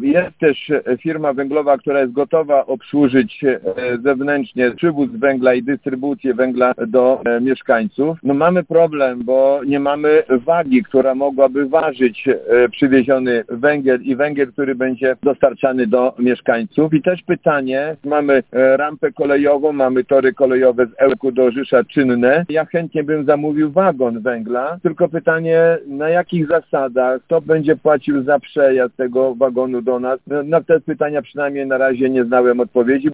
Jest też firma węglowa, która jest gotowa obsłużyć zewnętrznie przywóz węgla i dystrybucję węgla do mieszkańców. No mamy problem, bo nie mamy wagi, która mogłaby ważyć przywieziony węgiel i węgiel, który będzie dostarczany do mieszkańców. I też pytanie, mamy rampę kolejową, mamy tory kolejowe z Ełku do Żysza czynne. Ja chętnie bym zamówił wagon węgla, tylko pytanie, na jakich zasadach, kto będzie płacił za przejazd tego wagonu do nas? Na te pytania przynajmniej na razie nie znałem odpowiedzi.